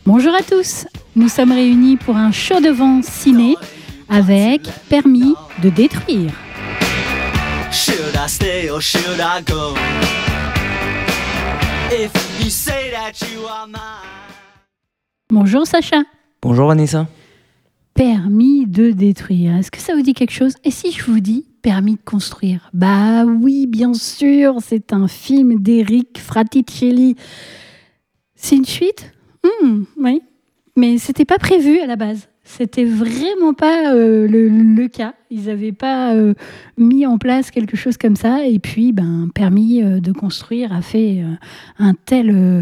Bonjour à tous, nous sommes réunis pour un show de vent ciné avec Permis de détruire. Should I stay or should I go? If you say that you are mine. Bonjour Sacha. Bonjour Vanessa. Permis de détruire, est-ce que ça vous dit quelque chose? Et si je vous dis Permis de construire? Bah oui, bien sûr, c'est un film d'Eric Fraticelli. C'est une suite? Oui, mais c'était pas prévu à la base. C'était vraiment pas le cas. Ils n'avaient pas mis en place quelque chose comme ça. Et puis, Permis de construire a fait un tel...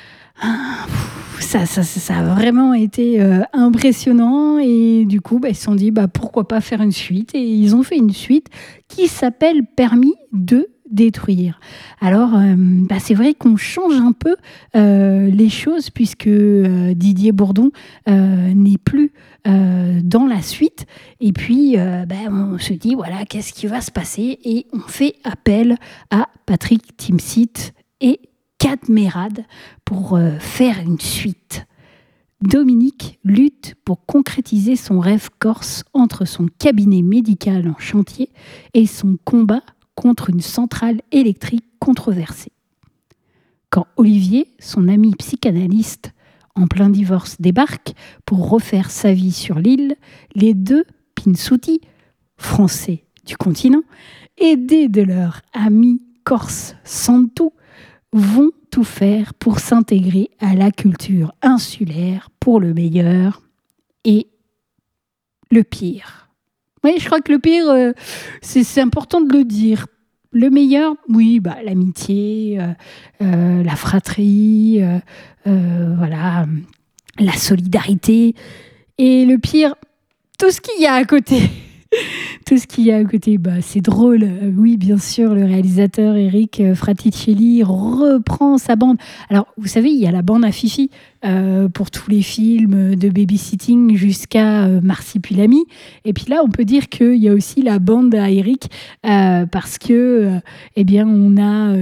Ça a vraiment été impressionnant. Et du coup, ils se sont dit, pourquoi pas faire une suite. Et ils ont fait une suite qui s'appelle Permis de détruire. Alors, c'est vrai qu'on change un peu les choses puisque Didier Bourdon n'est plus dans la suite. Et puis, on se dit, voilà, qu'est-ce qui va se passer? Et on fait appel à Patrick Timsit et Kad Merad pour faire une suite. Dominique lutte pour concrétiser son rêve corse entre son cabinet médical en chantier et son combat contre une centrale électrique controversée. Quand Olivier, son ami psychanalyste en plein divorce, débarque pour refaire sa vie sur l'île, les deux Pinsouti, français du continent, aidés de leur ami corse Santou, vont tout faire pour s'intégrer à la culture insulaire pour le meilleur et le pire. Oui, je crois que le pire, c'est important de le dire. Le meilleur, oui, l'amitié, la fratrie, voilà, la solidarité. Et le pire, tout ce qu'il y a à côté. Tout ce qu'il y a à côté, c'est drôle. Oui, bien sûr, le réalisateur Eric Fraticelli reprend sa bande. Alors, vous savez, il y a la bande à Fifi pour tous les films de babysitting jusqu'à Marsipulami. Et puis là, on peut dire qu'il y a aussi la bande à Eric parce que, on a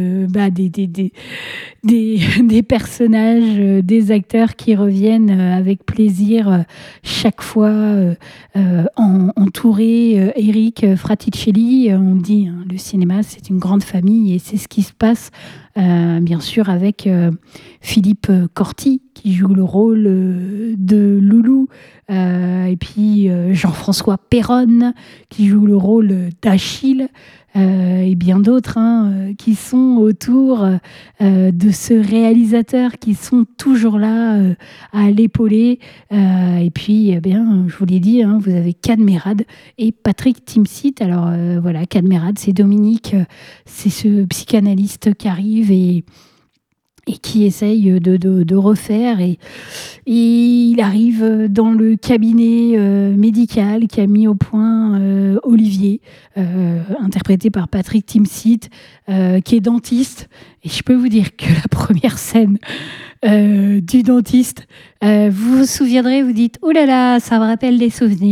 des personnages, des acteurs qui reviennent avec plaisir chaque fois entourés. Eric Fraticelli, on dit, le cinéma, c'est une grande famille et c'est ce qui se passe, bien sûr, avec Philippe Corti, qui joue le rôle de Loulou, et puis Jean-François Perronne, qui joue le rôle d'Achille, et bien d'autres qui sont autour de ce réalisateur, qui sont toujours là à l'épauler. Et puis, je vous l'ai dit, vous avez Kad Merad et Patrick Timsit. Alors voilà, Kad Merad, c'est Dominique, c'est ce psychanalyste qui arrive et qui essaye de refaire. Et il arrive dans le cabinet médical qui a mis au point Olivier, interprété par Patrick Timsit, qui est dentiste. Et je peux vous dire que la première scène du dentiste, vous vous souviendrez, vous dites « Oh là là, ça me rappelle des souvenirs. »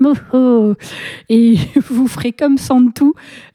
Et vous ferez comme Santou,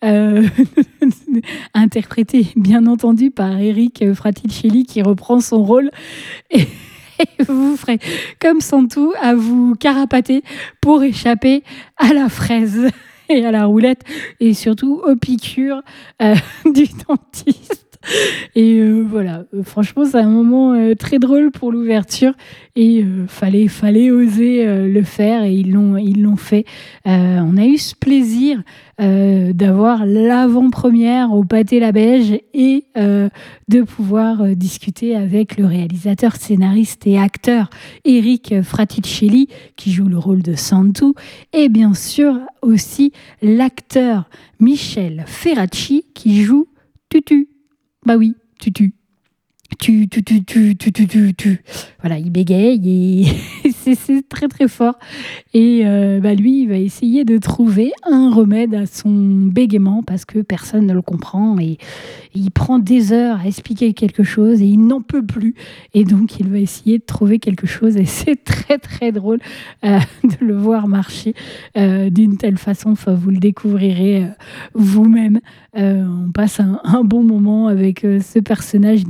interprété bien entendu par Eric Fraticelli, qui reprend son rôle. Et vous ferez comme Santou à vous carapater pour échapper à la fraise et à la roulette et surtout aux piqûres du dentiste. Et voilà, franchement, c'est un moment très drôle pour l'ouverture et fallait oser le faire et ils l'ont fait. On a eu ce plaisir d'avoir l'avant-première au Pâté La Beige et de pouvoir discuter avec le réalisateur, scénariste et acteur Eric Fraticelli, qui joue le rôle de Santou, et bien sûr aussi l'acteur Michel Ferracci, qui joue Tutu. Bah oui, Tutu. Tu. Voilà, il bégaye et c'est très très fort. Et lui, il va essayer de trouver un remède à son bégaiement parce que personne ne le comprend et il prend des heures à expliquer quelque chose et il n'en peut plus. Et donc, il va essayer de trouver quelque chose et c'est très très drôle de le voir marcher d'une telle façon. Enfin, vous le découvrirez vous-même. On passe un bon moment avec ce personnage de Tutu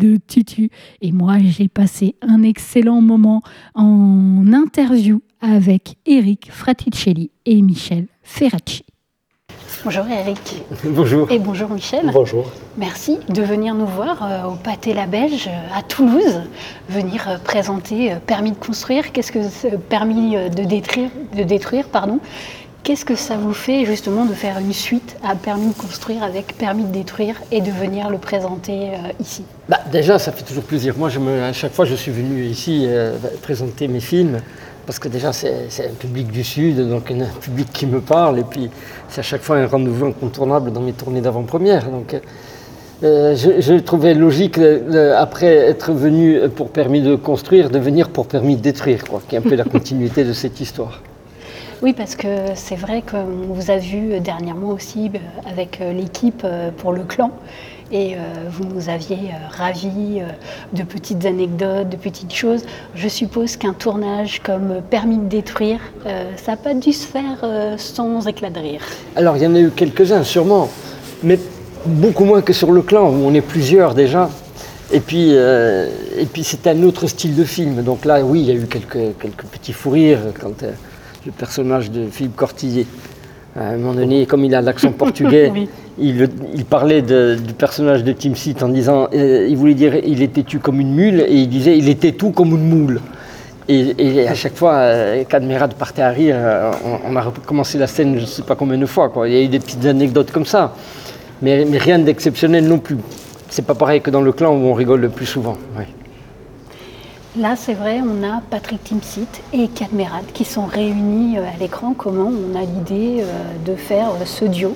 Tutu. Et moi, j'ai passé un excellent moment en interview avec Eric Fraticelli et Michel Ferracci. Bonjour Eric. Bonjour. Et bonjour Michel. Bonjour. Merci de venir nous voir au Pâté La Belge à Toulouse, venir présenter Permis de construire. Qu'est-ce que permis de détruire, pardon. Qu'est-ce que ça vous fait justement de faire une suite à Permis de construire avec Permis de détruire et de venir le présenter ici? Déjà, ça fait toujours plaisir. Moi, à chaque fois, je suis venu ici présenter mes films. Parce que déjà, c'est un public du Sud, donc un public qui me parle. Et puis, c'est à chaque fois un rendez-vous incontournable dans mes tournées d'avant-première. Donc, je trouvais logique, après être venu pour Permis de construire, de venir pour Permis de détruire, quoi, qui est un peu la continuité de cette histoire. Oui, parce que c'est vrai qu'on vous a vu dernièrement aussi avec l'équipe pour le clan. Et vous nous aviez ravis de petites anecdotes, de petites choses. Je suppose qu'un tournage comme Permis de détruire, ça n'a pas dû se faire sans éclat de rire. Alors, il y en a eu quelques-uns, sûrement, mais beaucoup moins que sur le clan, où on est plusieurs déjà. Et puis c'est un autre style de film. Donc là, oui, il y a eu quelques petits fous rires quand le personnage de Philippe Cortillier, à un moment donné, comme il a l'accent portugais, oui. il parlait du personnage de Tim Seat en disant, il voulait dire il est têtu comme une mule, et il disait il était tout comme une moule. Et à chaque fois, Cadmerade partait à rire, on a recommencé la scène je ne sais pas combien de fois, quoi. Il y a eu des petites anecdotes comme ça, mais rien d'exceptionnel non plus. C'est pas pareil que dans le clan où on rigole le plus souvent. Oui. Là, c'est vrai, on a Patrick Timsit et Cadmerade qui sont réunis à l'écran. Comment on a l'idée de faire ce duo?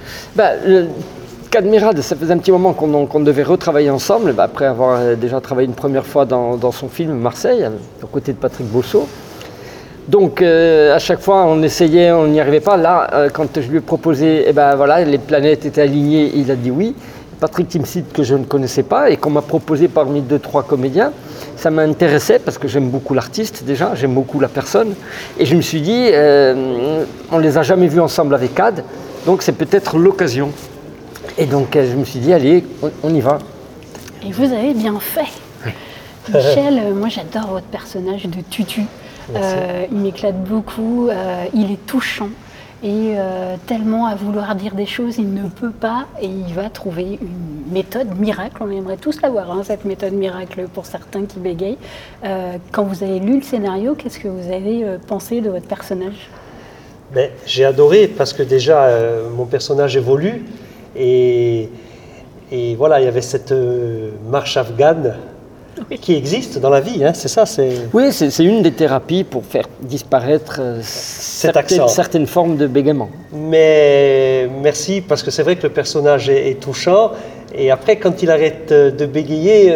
Cadmerade, ça faisait un petit moment qu'on devait retravailler ensemble, après avoir déjà travaillé une première fois dans son film Marseille, aux côtés de Patrick Bosso. Donc à chaque fois on essayait, on n'y arrivait pas. Là, quand je lui ai proposé, voilà, les planètes étaient alignées, il a dit oui. Patrick Timsit, que je ne connaissais pas et qu'on m'a proposé parmi 2-3 comédiens, ça m'intéressait parce que j'aime beaucoup l'artiste déjà, j'aime beaucoup la personne. Et je me suis dit, on ne les a jamais vus ensemble avec Cad, donc c'est peut-être l'occasion. Et donc je me suis dit, allez, on y va. Et vous avez bien fait. Michel, moi j'adore votre personnage de Tutu. Il m'éclate beaucoup, il est touchant. Et tellement à vouloir dire des choses, il ne peut pas et il va trouver une méthode miracle. On aimerait tous l'avoir, hein, cette méthode miracle pour certains qui bégayent. Quand vous avez lu le scénario, qu'est-ce que vous avez pensé de votre personnage? J'ai adoré parce que déjà mon personnage évolue et voilà, il y avait cette marche afghane qui existe dans la vie, hein, c'est ça. Oui, c'est une des thérapies pour faire disparaître certaines formes de bégaiement. Mais merci, parce que c'est vrai que le personnage est touchant, et après, quand il arrête de bégayer,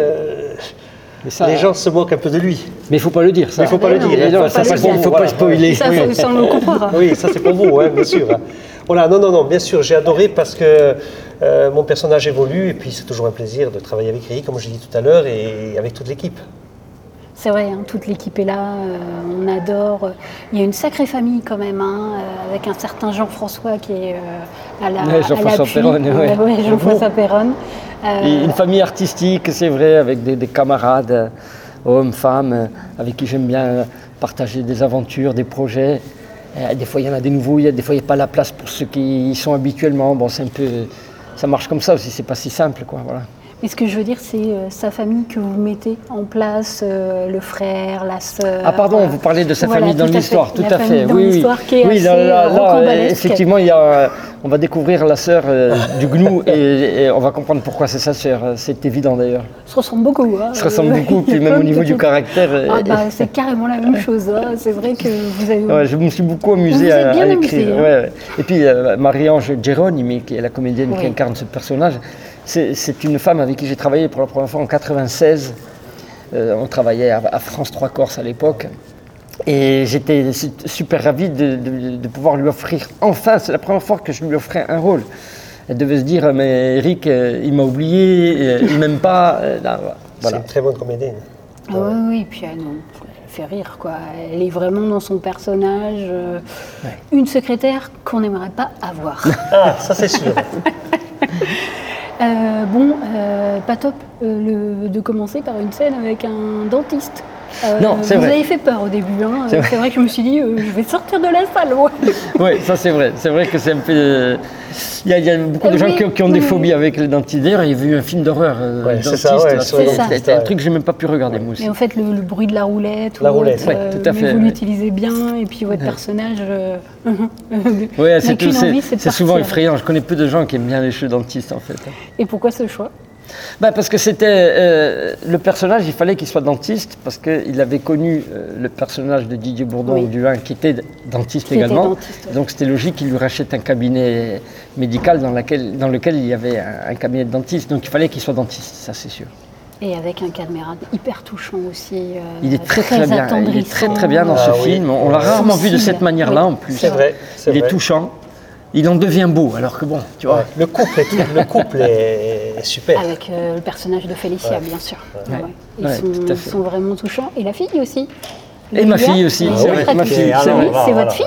les gens se moquent un peu de lui. Mais il ne faut pas le dire, ça. Il ne faut pas le dire. Il ne faut pas spoiler. Ça, sans le comprendre. Oui, ça c'est pour vous, hein, bien sûr. Voilà, non, bien sûr, j'ai adoré parce que mon personnage évolue et puis c'est toujours un plaisir de travailler avec Eric, comme je l'ai dit tout à l'heure, et avec toute l'équipe. C'est vrai, hein, toute l'équipe est là, on adore. Il y a une sacrée famille quand même, hein, avec un certain Jean-François qui est à la Jean-François Perronne, Jean-François Perronne. Une famille artistique, c'est vrai, avec des camarades, hommes, femmes, avec qui j'aime bien partager des aventures, des projets. Des fois, il y en a des nouveaux, des fois, il n'y a pas la place pour ceux qui y sont habituellement. Bon, c'est un peu... Ça marche comme ça aussi, c'est pas si simple, quoi, voilà. Mais ce que je veux dire, c'est sa famille que vous mettez en place, le frère, la sœur. Ah pardon, vous parlez de sa famille dans l'histoire, tout à fait. Oui, qui est là, effectivement, on va découvrir la sœur du gnou et on va comprendre pourquoi c'est sa sœur. C'est évident d'ailleurs. Ils se ressemblent beaucoup. Hein. Ils se ressemblent beaucoup, puis même au niveau du caractère. C'est carrément la même chose. Hein. C'est vrai que vous avez. Ouais, je me suis beaucoup amusé à écrire. Hein. Ouais. Et puis Marie-Ange Geronimi, qui est la comédienne qui incarne ce personnage. C'est une femme avec qui j'ai travaillé pour la première fois en 1996. On travaillait à France 3 Corse à l'époque. Et j'étais super ravi de pouvoir lui offrir, enfin, c'est la première fois que je lui offrais un rôle. Elle devait se dire, mais Eric, il m'a oublié, il m'aime pas. Là, voilà. C'est une très bonne comédienne. Oui, et puis elle fait rire, quoi. Elle est vraiment dans son personnage. Une secrétaire qu'on n'aimerait pas avoir. Ah, ça c'est sûr. Pas top de commencer par une scène avec un dentiste. Non, c'est vous vrai. avez fait peur au début. Hein. C'est vrai. C'est vrai que je me suis dit, je vais sortir de la salle. Ouais. Oui, ça c'est vrai. C'est vrai que c'est un peu. Il y a beaucoup de gens qui ont des phobies avec les dentistes. D'ailleurs, il y a eu un film d'horreur Ouais, dentiste. c'est ça, ouais, là. sur les C'est ça. dentistes, C'était un ouais. truc que j'ai même pas pu regarder moi aussi. Mais en fait, le bruit de la roulette, La ou roulette, autre, ouais, tout à mais fait, vous ouais. l'utilisez bien, et puis votre personnage. Ouais, n'a qu'une envie, c'est de c'est souvent partir. effrayant. Je connais peu de gens qui aiment bien les cheveux dentistes en fait. Et pourquoi ce choix? Parce que c'était le personnage, il fallait qu'il soit dentiste parce qu'il avait connu le personnage de Didier Bourdon Oui. ou Dulin qui était dentiste Qui était également. dentiste, ouais. Donc c'était logique qu'il lui rachète un cabinet médical dans lequel il y avait un cabinet de dentiste. Donc il fallait qu'il soit dentiste, ça c'est sûr. Et avec un Cadmerade hyper touchant aussi. Il est très bien. Il est attendrissant. très bien dans ce Ah oui. film. On l'a rarement vu de cette Sensible. manière-là Oui. en plus. C'est vrai. Il est touchant. Il en devient beau alors que bon, tu vois. Ouais, le couple est super. Avec le personnage de Félicia, bien sûr. Ouais. Ils, Ouais, sont, tout à ils fait. sont vraiment touchants. Et la fille aussi. Et ma Léa. fille aussi, Ah c'est oui, vrai, ma fille, c'est c'est vrai. oui, c'est votre fille.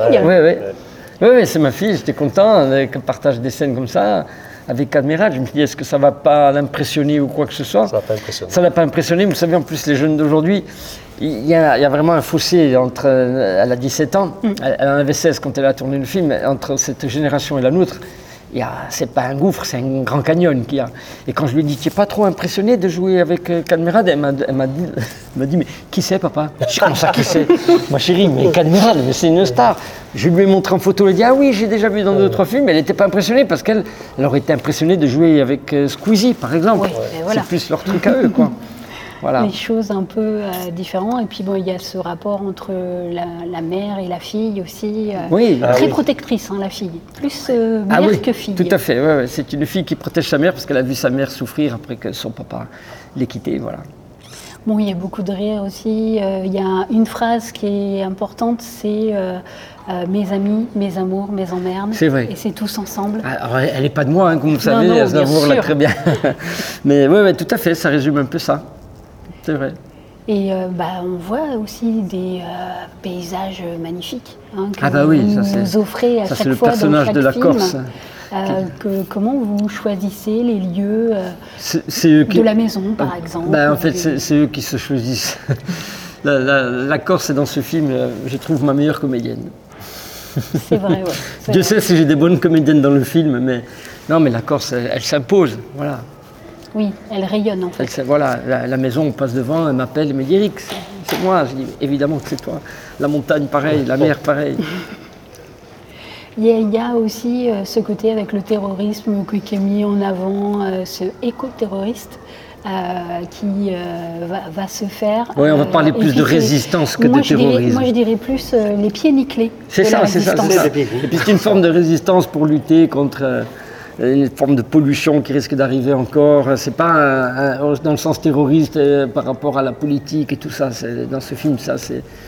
Oui, c'est ma fille. J'étais content qu'elle partage des scènes comme ça avec Cadmerade. Je me suis dit, est-ce que ça va pas l'impressionner ou quoi que ce soit? Ça va pas impressionner. Ça l'a pas impressionné. Vous savez, en plus, les jeunes d'aujourd'hui, il y a vraiment un fossé entre. Elle a 17 ans, elle en avait 16 quand elle a tourné le film. Entre cette génération et la nôtre, c'est pas un gouffre, c'est un grand canyon qu'il y a. Et quand je lui ai dit, tu n'es pas trop impressionné de jouer avec Cadmerade, elle m'a dit, mais qui c'est, papa? Je dis, comment ça, qui c'est? Ma chérie, mais Cadmerade, mais c'est une star. Je lui ai montré en photo, elle a dit, ah oui, j'ai déjà vu dans 2-3 films, mais elle n'était pas impressionnée parce qu'elle aurait été impressionnée de jouer avec Squeezie, par exemple. Oui, mais voilà. C'est plus leur truc à eux, quoi. Voilà. Les choses un peu différentes. Et puis bon, il y a ce rapport entre la mère et la fille aussi. Oui. Très oui. protectrice, hein, la fille. Plus Ah mère oui, que fille. tout à fait. Ouais. C'est une fille qui protège sa mère parce qu'elle a vu sa mère souffrir après que son papa l'ait quittée. Voilà. Bon, il y a beaucoup de rire aussi. Il y a une phrase qui est importante, c'est mes amis, mes amours, mes emmerdes. C'est vrai. Et c'est tous ensemble. Alors, elle n'est pas de moi, hein, comme vous savez, non, bien Aznavour l'a sûr. très bien. Mais ouais, tout à fait, ça résume un peu ça. C'est vrai. Et on voit aussi des paysages magnifiques hein, que Ah bah oui, vous ça, nous offrez à ça, chaque c'est le fois dans personnage chaque de la film. Corse. Comment vous choisissez les lieux C'est eux qui... de la maison, par exemple? En fait, c'est eux qui se choisissent. La Corse est dans ce film, je trouve, ma meilleure comédienne. C'est vrai, ouais. c'est Dieu vrai. sait si j'ai des bonnes comédiennes dans le film, mais non, mais la Corse, elle s'impose, voilà. Oui, elle rayonne en fait. Voilà, la maison, on passe devant, elle m'appelle, elle me dit Eric, c'est moi. Je dis évidemment que c'est toi. La montagne, pareil, la mer, pareil. Il y a aussi ce côté avec le terrorisme qui est mis en avant, ce éco-terroriste qui va se faire. Oui, on va parler plus de résistance que de terrorisme. Moi, je dirais plus les pieds nickelés. C'est de la ça, c'est ça, résistance. c'est ça. Les pieds. Et puis c'est une forme de résistance pour lutter contre une forme de pollution qui risque d'arriver encore. C'est pas dans le sens terroriste par rapport à la politique et tout ça. Dans ce film, ça,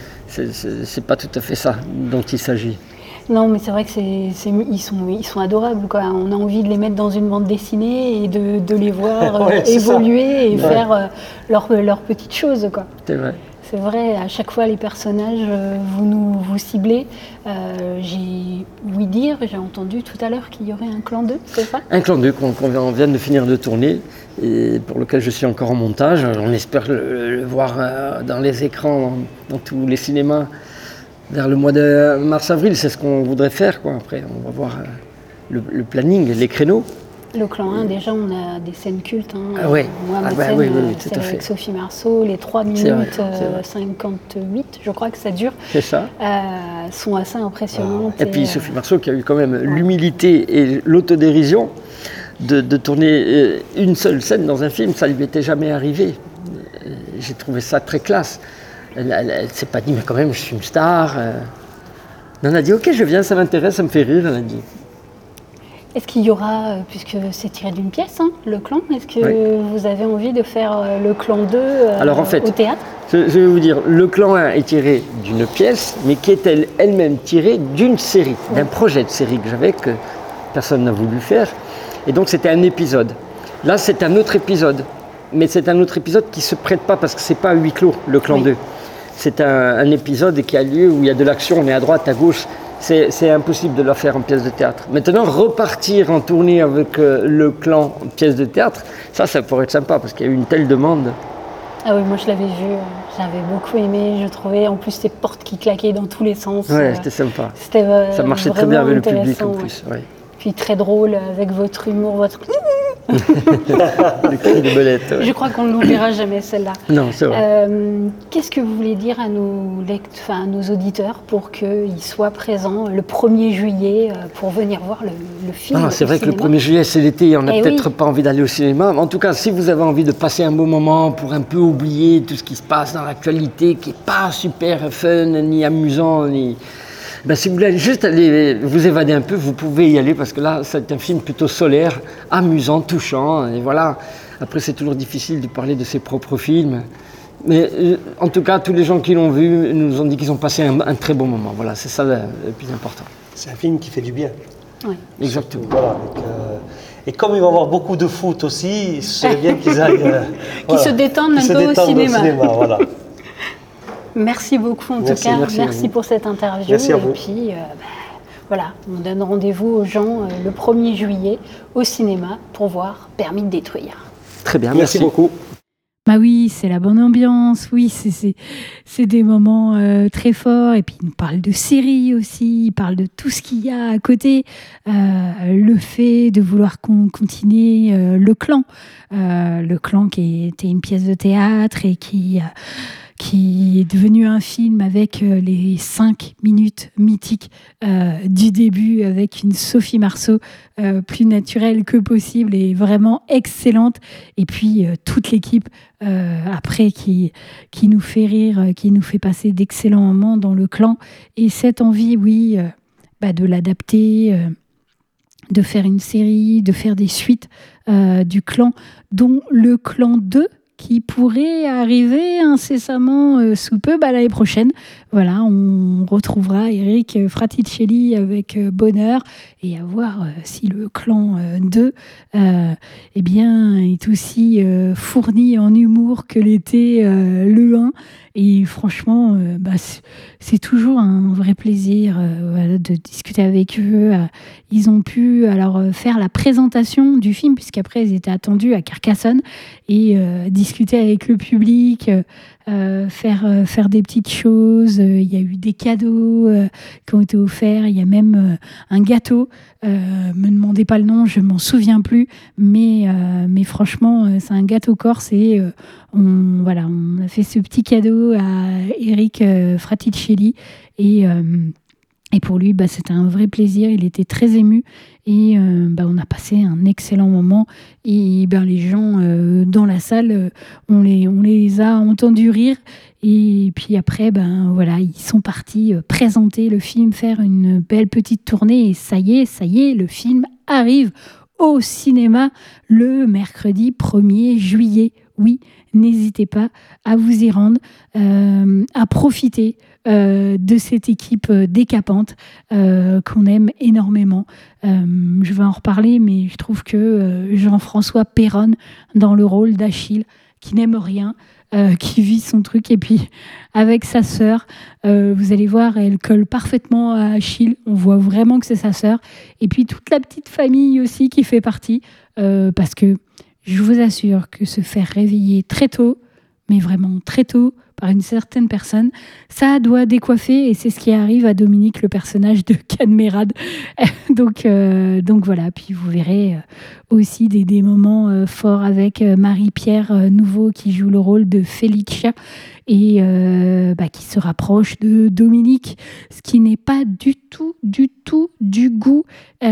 c'est pas tout à fait ça dont il s'agit. Non, mais c'est vrai que ils sont adorables, quoi. On a envie de les mettre dans une bande dessinée et de les voir Ouais, c'est évoluer et faire leurs petites choses, quoi. C'est vrai. C'est vrai, à chaque fois les personnages, vous ciblez. J'ai ouï dire, j'ai entendu tout à l'heure qu'il y aurait un clan 2, c'est ça? Un clan 2 qu'on vient de finir de tourner et pour lequel je suis encore en montage. On espère le voir dans les écrans, dans tous les cinémas vers le mois de mars-avril. C'est ce qu'on voudrait faire, quoi. Après, on va voir le planning, les créneaux. Le clan 1, déjà, on a des scènes cultes. Hein. Ah ouais. Moi, ma Ah bah scène, oui, tout celle à fait. avec Sophie Marceau, les 3 C'est vrai, minutes c'est vrai. 58, je crois que ça dure, C'est ça. sont assez impressionnantes. Et puis Sophie Marceau qui a eu quand même l'humilité et l'autodérision de tourner une seule scène dans un film, ça ne lui était jamais arrivé. J'ai trouvé ça très classe. Elle ne s'est pas dit, mais quand même, je suis une star. Elle a dit, ok, je viens, ça m'intéresse, ça me fait rire, elle a dit. Est-ce qu'il y aura, puisque c'est tiré d'une pièce, hein, le clan, est-ce que Oui. vous avez envie de faire le clan 2 Alors, en fait, au théâtre? Je vais vous dire, le clan 1 est tiré d'une pièce, mais qui est elle-même tirée d'une série, d'un projet de série que j'avais, que personne n'a voulu faire. Et donc c'était un épisode. Là, c'est un autre épisode. Mais c'est un autre épisode qui ne se prête pas parce que ce n'est pas à huis clos, le clan Oui. 2. C'est un épisode qui a lieu où il y a de l'action, on est à droite, à gauche. c'est impossible de la faire en pièce de théâtre. Maintenant, repartir en tournée avec le clan en pièce de théâtre, ça pourrait être sympa parce qu'il y a eu une telle demande. Ah oui, moi je l'avais vu, j'avais beaucoup aimé, je trouvais en plus ces portes qui claquaient dans tous les sens. Ouais, c'était sympa. C'était ça marchait très bien avec le public en plus. Ouais. Puis très drôle avec votre humour, votre... Le cri de belette. Ouais. Je crois qu'on ne l'oubliera jamais celle-là. Non, c'est vrai. Qu'est-ce que vous voulez dire à à nos auditeurs pour qu'ils soient présents le 1er juillet pour venir voir le film? C'est vrai que le 1er juillet, c'est l'été, on n'a peut-être pas envie d'aller au cinéma. Mais en tout cas, si vous avez envie de passer un bon moment pour un peu oublier tout ce qui se passe dans l'actualité, qui n'est pas super fun, ni amusant, ni... si vous voulez juste aller vous évader un peu, vous pouvez y aller parce que là, c'est un film plutôt solaire, amusant, touchant. Et voilà. Après, c'est toujours difficile de parler de ses propres films. Mais en tout cas, tous les gens qui l'ont vu nous ont dit qu'ils ont passé un très bon moment. Voilà, c'est ça le plus important. C'est un film qui fait du bien. Oui. Exactement. Voilà, et comme il va y avoir beaucoup de foot aussi, ce serait bien qu'ils aillent... Qui se détendent un peu au cinéma. Voilà. Merci beaucoup en tout cas, merci pour cette interview. Merci à vous. Et puis voilà, on donne rendez-vous aux gens le 1er juillet au cinéma pour voir Permis de détruire. Très bien, merci beaucoup. Bah oui, c'est la bonne ambiance, oui, c'est des moments très forts. Et puis il nous parle de séries aussi, il parle de tout ce qu'il y a à côté. Le fait de vouloir continuer Le Clan qui était une pièce de théâtre et qui est devenu un film avec les 5 minutes mythiques du début, avec une Sophie Marceau plus naturelle que possible et vraiment excellente. Et puis toute l'équipe après qui nous fait rire, qui nous fait passer d'excellents moments dans Le Clan. Et cette envie, oui, de l'adapter, de faire une série, de faire des suites du Clan, dont Le Clan 2, qui pourrait arriver incessamment sous peu l'année prochaine. Voilà, on retrouvera Eric Fraticelli avec bonheur et à voir si le Clan 2 est aussi fourni en humour que l'était le 1. Et franchement, c'est toujours un vrai plaisir de discuter avec eux. Ils ont pu faire la présentation du film, puisqu'après ils étaient attendus à Carcassonne, et discuter avec le public, faire des petites choses. Il y a eu des cadeaux qui ont été offerts. Il y a même un gâteau. Me demandez pas le nom, je m'en souviens plus. Mais franchement, c'est un gâteau corse et on a fait ce petit cadeau à Eric Fraticelli et pour lui, c'était un vrai plaisir. Il était très ému et on a passé un excellent moment. Et les gens dans la salle, on les a entendus rire. Et puis après, ils sont partis présenter le film, faire une belle petite tournée. Et ça y est, le film arrive au cinéma le mercredi 1er juillet. Oui, n'hésitez pas à vous y rendre, à profiter de cette équipe décapante qu'on aime énormément. Je vais en reparler, mais je trouve que Jean-François Perronne, dans le rôle d'Achille, qui n'aime rien, qui vit son truc, et puis avec sa sœur, vous allez voir, elle colle parfaitement à Achille, on voit vraiment que c'est sa sœur, et puis toute la petite famille aussi qui fait partie, parce que je vous assure que se faire réveiller très tôt, mais vraiment très tôt, par une certaine personne, ça doit décoiffer, et c'est ce qui arrive à Dominique, le personnage de Cadmerade. donc voilà, puis vous verrez aussi des moments forts avec Marie-Pierre Nouveau qui joue le rôle de Felicia et qui se rapproche de Dominique, ce qui n'est pas du tout du goût,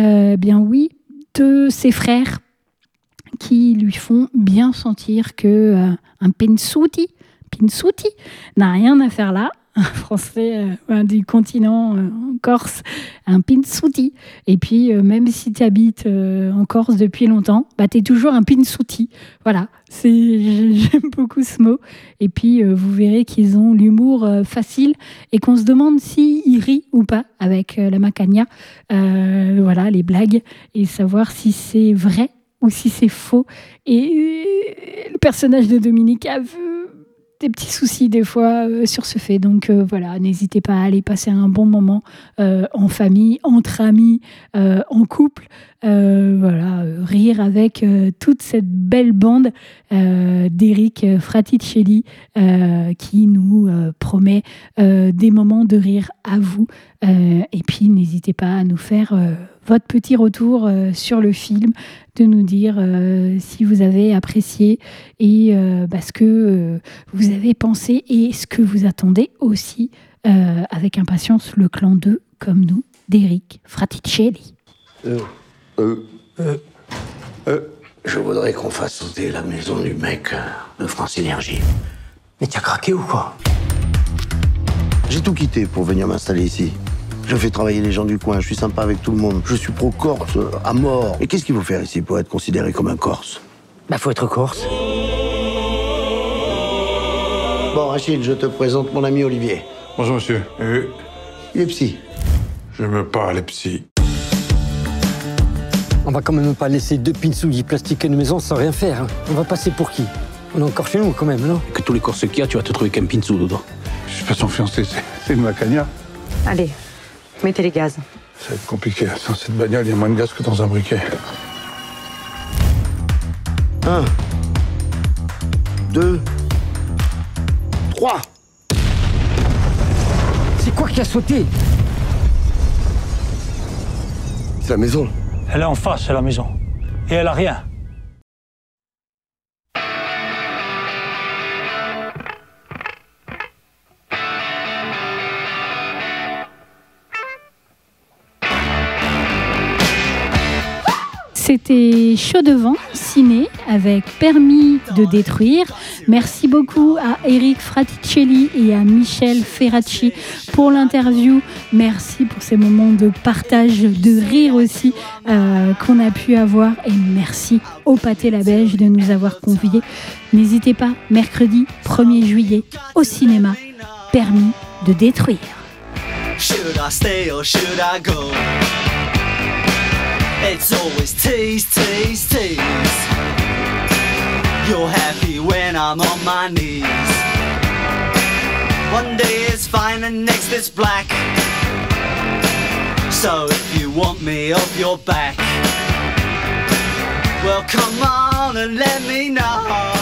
de ses frères, qui lui font bien sentir que un Pinsuti n'a rien à faire là. Un Français du continent en Corse, un Pinsuti. Et puis, même si tu habites en Corse depuis longtemps, tu es toujours un Pinsuti. Voilà, j'aime beaucoup ce mot. Et puis, vous verrez qu'ils ont l'humour facile et qu'on se demande s'ils rient ou pas avec la macagna. Les blagues, et savoir si c'est vrai ou si c'est faux. Et le personnage de Dominique a vu des petits soucis des fois sur ce fait. Donc voilà, n'hésitez pas à aller passer un bon moment en famille, entre amis, en couple. Rire avec toute cette belle bande d'Eric Fraticelli qui nous promet des moments de rire à vous. Et puis n'hésitez pas à nous faire votre petit retour sur le film, de nous dire si vous avez apprécié et ce que vous avez pensé et ce que vous attendez aussi avec impatience le clan 2 comme nous d'Eric Fraticelli. Je voudrais qu'on fasse sauter la maison du mec de France Énergie. Mais t'as craqué ou quoi? J'ai tout quitté pour venir m'installer ici. Je fais travailler les gens du coin, je suis sympa avec tout le monde. Je suis pro-Corse, à mort. Et qu'est-ce qu'il faut faire ici pour être considéré comme un Corse? Bah faut être Corse. Bon, Rachid, je te présente mon ami Olivier. Bonjour, monsieur. Il est psy. Je me parle psy. On va quand même pas laisser 2 pinsouilles plastiques à une maison sans rien faire. Hein. On va passer pour qui? On est encore chez nous quand même, non? Que tous les Corses qu'il y a, tu vas te trouver qu'un pinceau dedans. Je suis pas son fiancé, c'est une macania. Allez, mettez les gaz. Ça va être compliqué. Dans cette bagnole, il y a moins de gaz que dans un briquet. 1, 2, 3. C'est quoi qui a sauté? C'est la maison. Elle est en face, la maison. Et elle a rien. C'était Chaud devant, ciné, avec Permis de détruire. Merci beaucoup à Eric Fraticelli et à Michel Ferracci pour l'interview. Merci pour ces moments de partage, de rire aussi qu'on a pu avoir. Et merci au Pâté la Belge de nous avoir conviés. N'hésitez pas, mercredi 1er juillet, au cinéma, Permis de détruire. Should I stay or should I go? It's always tease, tease, tease. You're happy when I'm on my knees. One day it's fine and next it's black. So if you want me off your back, well come on and let me know.